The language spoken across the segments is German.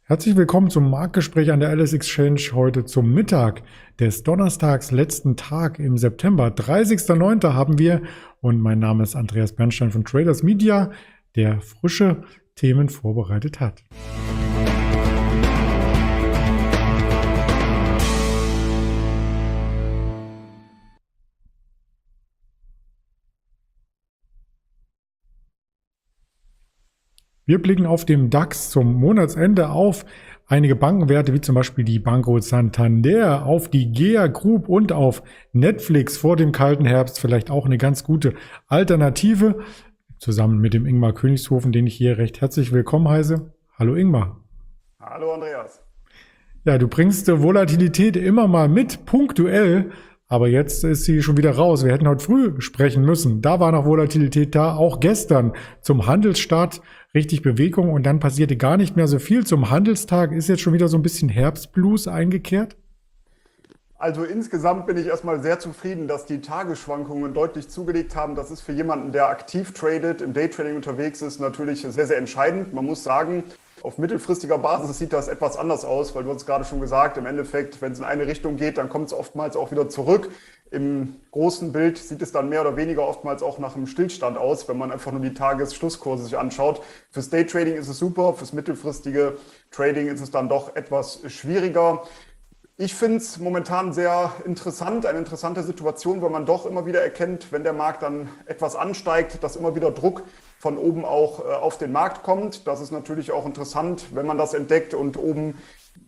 Herzlich willkommen zum Marktgespräch an der LS Exchange heute zum Mittag des Donnerstags, letzten Tag im September. 30.09. haben wir und mein Name ist Andreas Bernstein von Traders Media, der frische Themen vorbereitet hat. Wir blicken auf dem DAX zum Monatsende auf einige Bankenwerte, wie zum Beispiel die Banco Santander, auf die GEA Group und auf Netflix vor dem kalten Herbst. Vielleicht auch eine ganz gute Alternative, zusammen mit dem Ingmar Königshofen, den ich hier recht herzlich willkommen heiße. Hallo Ingmar. Hallo Andreas. Ja, du bringst Volatilität immer mal mit, punktuell. Aber jetzt ist sie schon wieder raus. Wir hätten heute früh sprechen müssen. Da war noch Volatilität da. Auch gestern zum Handelsstart richtig Bewegung und dann passierte gar nicht mehr so viel. Zum Handelstag ist jetzt schon wieder so ein bisschen Herbstblues eingekehrt. Also insgesamt bin ich erstmal sehr zufrieden, dass die Tagesschwankungen deutlich zugelegt haben. Das ist für jemanden, der aktiv tradet, im Daytrading unterwegs ist, natürlich sehr, sehr entscheidend. Man muss sagen, auf mittelfristiger Basis sieht das etwas anders aus, weil du hast es gerade schon gesagt, im Endeffekt, wenn es in eine Richtung geht, dann kommt es oftmals auch wieder zurück. Im großen Bild sieht es dann mehr oder weniger oftmals auch nach einem Stillstand aus, wenn man einfach nur die Tagesschlusskurse sich anschaut. Fürs Daytrading ist es super, fürs mittelfristige Trading ist es dann doch etwas schwieriger. Ich finde es momentan sehr interessant, eine interessante Situation, weil man doch immer wieder erkennt, wenn der Markt dann etwas ansteigt, dass immer wieder Druck von oben auch auf den Markt kommt. Das ist natürlich auch interessant, wenn man das entdeckt und oben,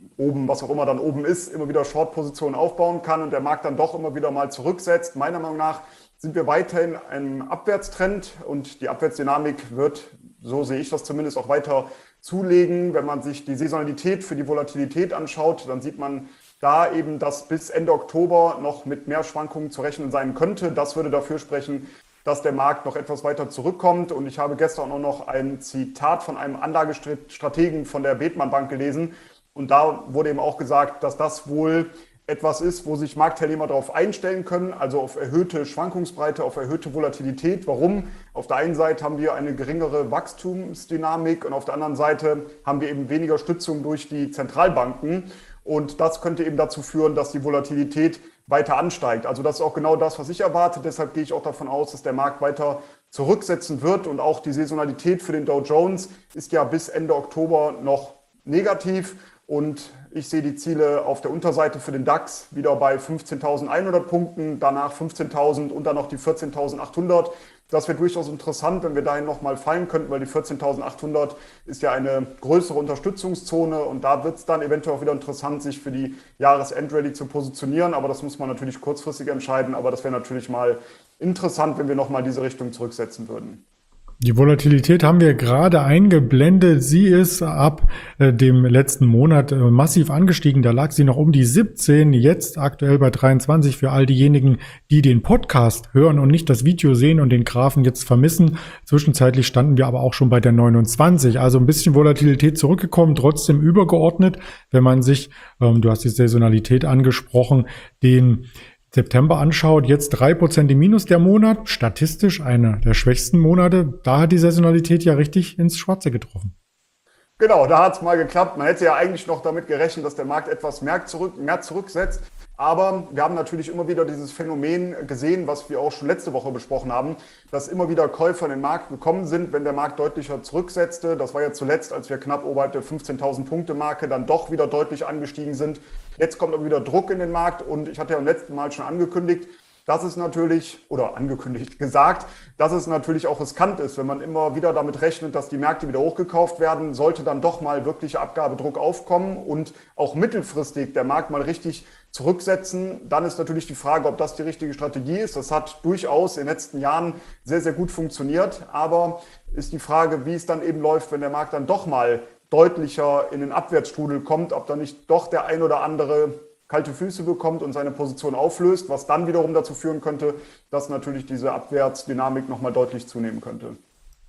was auch immer dann oben ist, immer wieder Short-Positionen aufbauen kann und der Markt dann doch immer wieder mal zurücksetzt. Meiner Meinung nach sind wir weiterhin in einem Abwärtstrend und die Abwärtsdynamik wird, so sehe ich das zumindest, auch weiter zulegen. Wenn man sich die Saisonalität für die Volatilität anschaut, dann sieht man da eben, dass bis Ende Oktober noch mit mehr Schwankungen zu rechnen sein könnte. Das würde dafür sprechen, dass der Markt noch etwas weiter zurückkommt. Und ich habe gestern auch noch ein Zitat von einem Anlagestrategen von der Bethmann Bank gelesen. Und da wurde eben auch gesagt, dass das wohl etwas ist, wo sich Marktteilnehmer darauf einstellen können, also auf erhöhte Schwankungsbreite, auf erhöhte Volatilität. Warum? Auf der einen Seite haben wir eine geringere Wachstumsdynamik und auf der anderen Seite haben wir eben weniger Stützung durch die Zentralbanken. Und das könnte eben dazu führen, dass die Volatilität weiter ansteigt. Also das ist auch genau das, was ich erwarte. Deshalb gehe ich auch davon aus, dass der Markt weiter zurücksetzen wird. Und auch die Saisonalität für den Dow Jones ist ja bis Ende Oktober noch negativ. Und ich sehe die Ziele auf der Unterseite für den DAX wieder bei 15.100 Punkten, danach 15.000 und dann noch die 14.800. Das wäre durchaus interessant, wenn wir dahin nochmal fallen könnten, weil die 14.800 ist ja eine größere Unterstützungszone und da wird es dann eventuell auch wieder interessant, sich für die Jahresendrallye zu positionieren. Aber das muss man natürlich kurzfristig entscheiden. Aber das wäre natürlich mal interessant, wenn wir nochmal diese Richtung zurücksetzen würden. Die Volatilität haben wir gerade eingeblendet. Sie ist ab dem letzten Monat massiv angestiegen. Da lag sie noch um die 17, jetzt aktuell bei 23 für all diejenigen, die den Podcast hören und nicht das Video sehen und den Graphen jetzt vermissen. Zwischenzeitlich standen wir aber auch schon bei der 29. Also ein bisschen Volatilität zurückgekommen, trotzdem übergeordnet, wenn man sich, du hast die Saisonalität angesprochen, den September anschaut, jetzt 3% im Minus der Monat, statistisch einer der schwächsten Monate. Da hat die Saisonalität ja richtig ins Schwarze getroffen. Genau, da hat es mal geklappt. Man hätte ja eigentlich noch damit gerechnet, dass der Markt etwas mehr zurücksetzt. Aber wir haben natürlich immer wieder dieses Phänomen gesehen, was wir auch schon letzte Woche besprochen haben, dass immer wieder Käufer in den Markt gekommen sind, wenn der Markt deutlicher zurücksetzte. Das war ja zuletzt, als wir knapp oberhalb der 15.000 Punkte Marke dann doch wieder deutlich angestiegen sind. Jetzt kommt aber wieder Druck in den Markt und ich hatte ja beim letzten Mal schon angekündigt, dass es natürlich, oder angekündigt gesagt, dass es natürlich auch riskant ist, wenn man immer wieder damit rechnet, dass die Märkte wieder hochgekauft werden, sollte dann doch mal wirklicher Abgabedruck aufkommen und auch mittelfristig der Markt mal richtig zurücksetzen, dann ist natürlich die Frage, ob das die richtige Strategie ist. Das hat durchaus in den letzten Jahren sehr, sehr gut funktioniert, aber ist die Frage, wie es dann eben läuft, wenn der Markt dann doch mal deutlicher in den Abwärtsstrudel kommt, ob dann nicht doch der ein oder andere kalte Füße bekommt und seine Position auflöst, was dann wiederum dazu führen könnte, dass natürlich diese Abwärtsdynamik nochmal deutlich zunehmen könnte.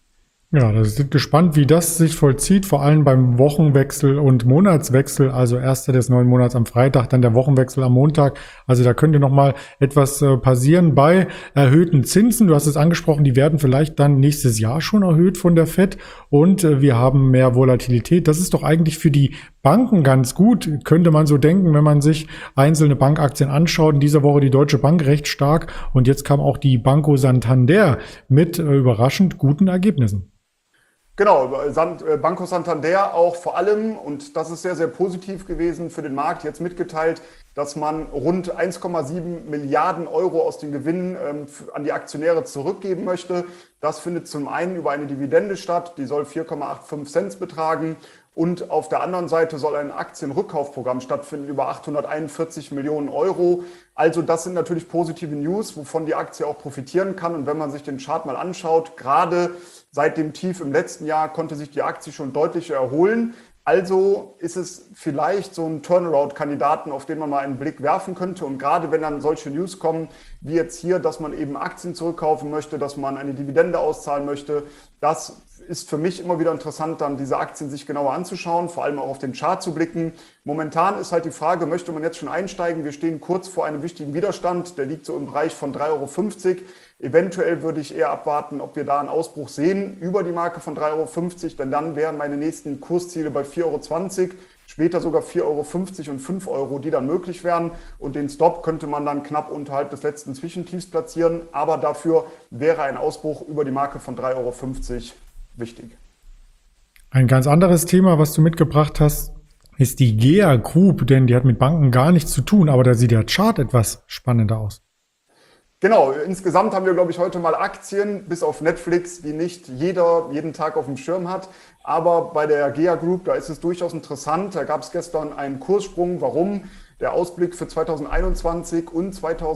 Ja, da sind gespannt, wie das sich vollzieht, vor allem beim Wochenwechsel und Monatswechsel, also erster des neuen Monats am Freitag, dann der Wochenwechsel am Montag. Also da könnte nochmal etwas passieren bei erhöhten Zinsen. Du hast es angesprochen, die werden vielleicht dann nächstes Jahr schon erhöht von der FED und wir haben mehr Volatilität. Das ist doch eigentlich für die Banken ganz gut, könnte man so denken, wenn man sich einzelne Bankaktien anschaut. In dieser Woche die Deutsche Bank recht stark und jetzt kam auch die Banco Santander mit überraschend guten Ergebnissen. Genau, Banco Santander auch vor allem, und das ist sehr, sehr positiv gewesen für den Markt, jetzt mitgeteilt, dass man rund 1,7 Milliarden Euro aus den Gewinnen an die Aktionäre zurückgeben möchte. Das findet zum einen über eine Dividende statt, die soll 4,85 Cent betragen. Und auf der anderen Seite soll ein Aktienrückkaufprogramm stattfinden über 841 Millionen Euro. Also das sind natürlich positive News, wovon die Aktie auch profitieren kann. Und wenn man sich den Chart mal anschaut, gerade seit dem Tief im letzten Jahr konnte sich die Aktie schon deutlich erholen. Also ist es vielleicht so ein Turnaround-Kandidaten, auf den man mal einen Blick werfen könnte. Und gerade wenn dann solche News kommen, wie jetzt hier, dass man eben Aktien zurückkaufen möchte, dass man eine Dividende auszahlen möchte, das ist für mich immer wieder interessant, dann diese Aktien sich genauer anzuschauen, vor allem auch auf den Chart zu blicken. Momentan ist halt die Frage, möchte man jetzt schon einsteigen? Wir stehen kurz vor einem wichtigen Widerstand, der liegt so im Bereich von 3,50 Euro. Eventuell würde ich eher abwarten, ob wir da einen Ausbruch sehen über die Marke von 3,50 Euro, denn dann wären meine nächsten Kursziele bei 4,20 Euro, später sogar 4,50 Euro und 5 Euro, die dann möglich wären. Und den Stop könnte man dann knapp unterhalb des letzten Zwischentiefs platzieren, aber dafür wäre ein Ausbruch über die Marke von 3,50 Euro wichtig. Ein ganz anderes Thema, was du mitgebracht hast, ist die GEA Group, denn die hat mit Banken gar nichts zu tun, aber da sieht der Chart etwas spannender aus. Genau, insgesamt haben wir, glaube ich, heute mal Aktien, bis auf Netflix, die nicht jeder jeden Tag auf dem Schirm hat. Aber bei der GEA Group, da ist es durchaus interessant. Da gab es gestern einen Kurssprung. Warum? Der Ausblick für 2021 und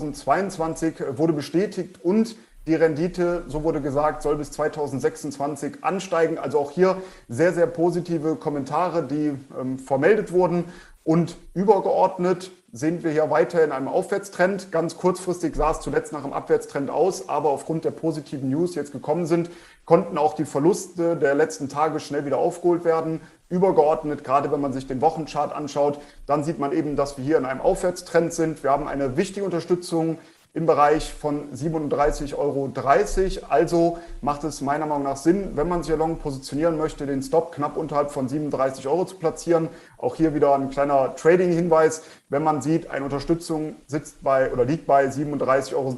2022 wurde bestätigt und die Rendite, so wurde gesagt, soll bis 2026 ansteigen. Also auch hier sehr, sehr positive Kommentare, die vermeldet wurden. Und übergeordnet sehen wir hier weiter in einem Aufwärtstrend. Ganz kurzfristig sah es zuletzt nach einem Abwärtstrend aus, aber aufgrund der positiven News, die jetzt gekommen sind, konnten auch die Verluste der letzten Tage schnell wieder aufgeholt werden. Übergeordnet, gerade wenn man sich den Wochenchart anschaut, dann sieht man eben, dass wir hier in einem Aufwärtstrend sind. Wir haben eine wichtige Unterstützung im Bereich von 37,30 Euro. Also macht es meiner Meinung nach Sinn, wenn man sich long positionieren möchte, den Stop knapp unterhalb von 37 Euro zu platzieren. Auch hier wieder ein kleiner Trading-Hinweis. Wenn man sieht, eine Unterstützung liegt bei 37,30 Euro,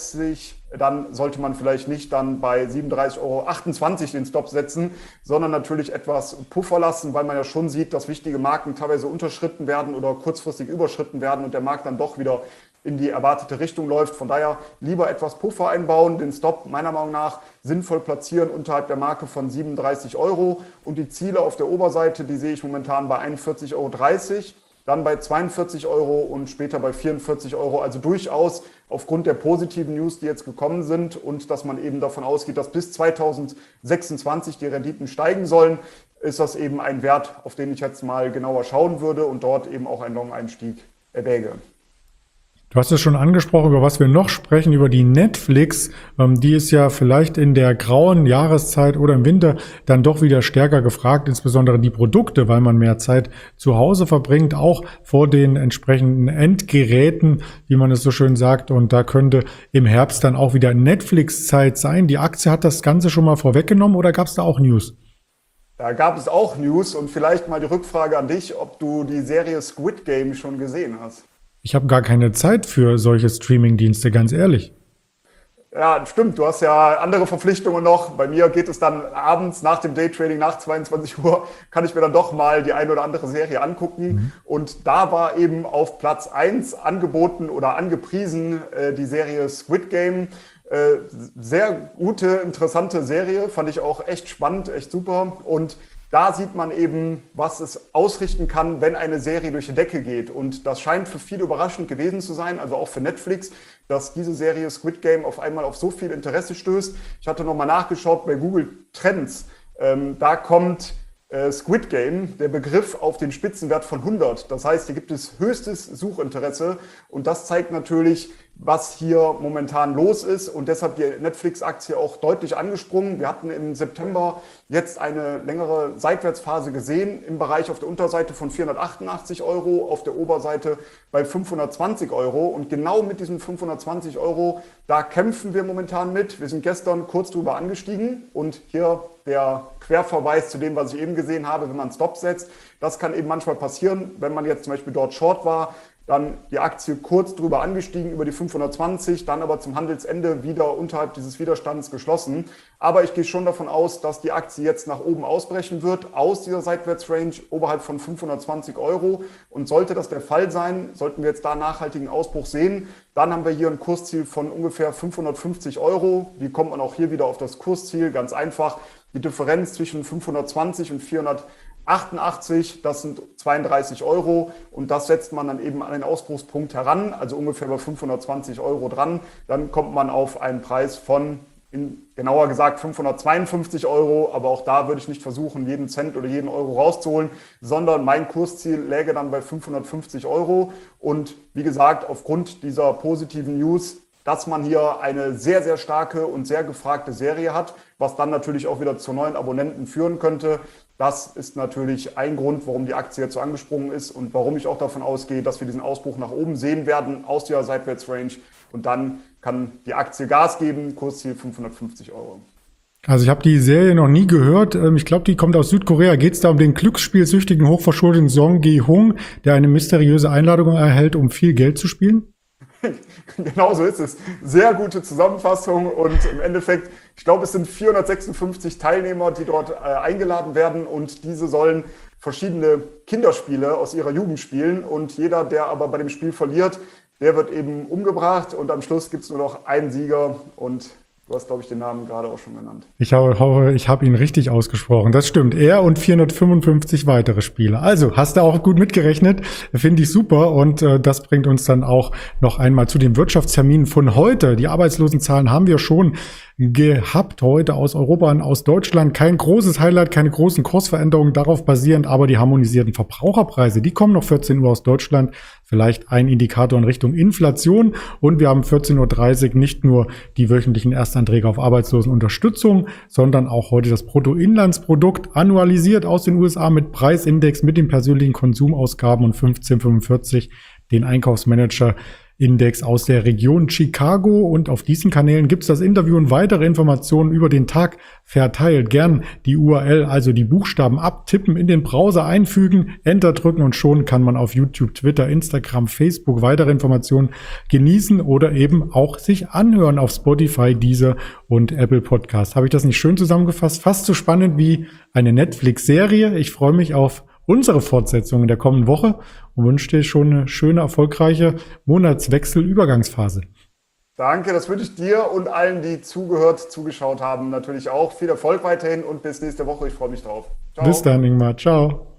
dann sollte man vielleicht nicht dann bei 37,28 Euro den Stop setzen, sondern natürlich etwas Puffer lassen, weil man ja schon sieht, dass wichtige Marken teilweise unterschritten werden oder kurzfristig überschritten werden und der Markt dann doch wieder in die erwartete Richtung läuft. Von daher lieber etwas Puffer einbauen, den Stop meiner Meinung nach sinnvoll platzieren unterhalb der Marke von 37 Euro. Und die Ziele auf der Oberseite, die sehe ich momentan bei 41,30 Euro, dann bei 42 Euro und später bei 44 Euro. Also durchaus aufgrund der positiven News, die jetzt gekommen sind und dass man eben davon ausgeht, dass bis 2026 die Renditen steigen sollen, ist das eben ein Wert, auf den ich jetzt mal genauer schauen würde und dort eben auch einen Long-Einstieg erwäge. Du hast es schon angesprochen, über was wir noch sprechen, über die Netflix. Die ist ja vielleicht in der grauen Jahreszeit oder im Winter dann doch wieder stärker gefragt, insbesondere die Produkte, weil man mehr Zeit zu Hause verbringt, auch vor den entsprechenden Endgeräten, wie man es so schön sagt. Und da könnte im Herbst dann auch wieder Netflix-Zeit sein. Die Aktie hat das Ganze schon mal vorweggenommen oder gab es da auch News? Da gab es auch News und vielleicht mal die Rückfrage an dich, ob du die Serie Squid Game schon gesehen hast. Ich habe gar keine Zeit für solche Streaming-Dienste, ganz ehrlich. Ja, stimmt. Du hast ja andere Verpflichtungen noch. Bei mir geht es dann abends nach dem Daytrading, nach 22 Uhr, kann ich mir dann doch mal die eine oder andere Serie angucken. Und da war eben auf Platz 1 angeboten oder angepriesen die Serie Squid Game. Sehr gute, interessante Serie. Fand ich auch echt spannend, echt super. Und da sieht man eben, was es ausrichten kann, wenn eine Serie durch die Decke geht. Und das scheint für viele überraschend gewesen zu sein, also auch für Netflix, dass diese Serie Squid Game auf einmal auf so viel Interesse stößt. Ich hatte nochmal nachgeschaut bei Google Trends. Da kommt Squid Game, der Begriff, auf den Spitzenwert von 100. Das heißt, hier gibt es höchstes Suchinteresse und das zeigt natürlich, was hier momentan los ist und deshalb die Netflix-Aktie auch deutlich angesprungen. Wir hatten im September jetzt eine längere Seitwärtsphase gesehen im Bereich auf der Unterseite von 488 Euro, auf der Oberseite bei 520 Euro und genau mit diesen 520 Euro, da kämpfen wir momentan mit. Wir sind gestern kurz drüber angestiegen und hier der Querverweis zu dem, was ich eben gesehen habe, wenn man Stop setzt. Das kann eben manchmal passieren, wenn man jetzt zum Beispiel dort Short war, dann die Aktie kurz drüber angestiegen, über die 520, dann aber zum Handelsende wieder unterhalb dieses Widerstands geschlossen. Aber ich gehe schon davon aus, dass die Aktie jetzt nach oben ausbrechen wird, aus dieser Seitwärtsrange oberhalb von 520 Euro. Und sollte das der Fall sein, sollten wir jetzt da einen nachhaltigen Ausbruch sehen, dann haben wir hier ein Kursziel von ungefähr 550 Euro. Wie kommt man auch hier wieder auf das Kursziel? Ganz einfach, die Differenz zwischen 520 und 488, das sind 32 Euro und das setzt man dann eben an den Ausbruchspunkt heran, also ungefähr bei 520 Euro dran. Dann kommt man auf einen Preis von, genauer gesagt, 552 Euro, aber auch da würde ich nicht versuchen, jeden Cent oder jeden Euro rauszuholen, sondern mein Kursziel läge dann bei 550 Euro. Und wie gesagt, aufgrund dieser positiven News, dass man hier eine sehr, sehr starke und sehr gefragte Serie hat, was dann natürlich auch wieder zu neuen Abonnenten führen könnte. Das ist natürlich ein Grund, warum die Aktie jetzt so angesprungen ist und warum ich auch davon ausgehe, dass wir diesen Ausbruch nach oben sehen werden aus der Seitwärtsrange. Und dann kann die Aktie Gas geben, Kursziel 550 Euro. Also ich habe die Serie noch nie gehört. Ich glaube, die kommt aus Südkorea. Geht es da um den glücksspielsüchtigen, hochverschuldeten Song Gi-hung, der eine mysteriöse Einladung erhält, um viel Geld zu spielen? Genau so ist es. Sehr gute Zusammenfassung und im Endeffekt, ich glaube, es sind 456 Teilnehmer, die dort eingeladen werden und diese sollen verschiedene Kinderspiele aus ihrer Jugend spielen und jeder, der aber bei dem Spiel verliert, der wird eben umgebracht und am Schluss gibt es nur noch einen Sieger und du hast, glaube ich, den Namen gerade auch schon genannt. Ich hoffe, ich habe ihn richtig ausgesprochen. Das stimmt. Er und 455 weitere Spieler. Also, hast du auch gut mitgerechnet. Finde ich super. Und das bringt uns dann auch noch einmal zu den Wirtschaftsterminen von heute. Die Arbeitslosenzahlen haben wir schon gehabt heute aus Europa und aus Deutschland. Kein großes Highlight, keine großen Kursveränderungen darauf basierend, aber die harmonisierten Verbraucherpreise, die kommen noch 14 Uhr aus Deutschland. Vielleicht ein Indikator in Richtung Inflation. Und wir haben 14.30 Uhr nicht nur die wöchentlichen Erstanträge auf Arbeitslosenunterstützung, sondern auch heute das Bruttoinlandsprodukt annualisiert aus den USA mit Preisindex, mit den persönlichen Konsumausgaben und 1545 den Einkaufsmanager-Index aus der Region Chicago. Und auf diesen Kanälen gibt es das Interview und weitere Informationen über den Tag verteilt. Gern die URL, also die Buchstaben abtippen, in den Browser einfügen, Enter drücken und schon kann man auf YouTube, Twitter, Instagram, Facebook weitere Informationen genießen oder eben auch sich anhören auf Spotify, Deezer und Apple Podcast. Habe ich das nicht schön zusammengefasst? Fast so spannend wie eine Netflix-Serie. Ich freue mich auf unsere Fortsetzung in der kommenden Woche und wünsche dir schon eine schöne, erfolgreiche Monatswechsel-Übergangsphase. Danke, das wünsche ich dir und allen, die zugeschaut haben, natürlich auch. Viel Erfolg weiterhin und bis nächste Woche. Ich freue mich drauf. Ciao. Bis dann, Ingmar. Ciao.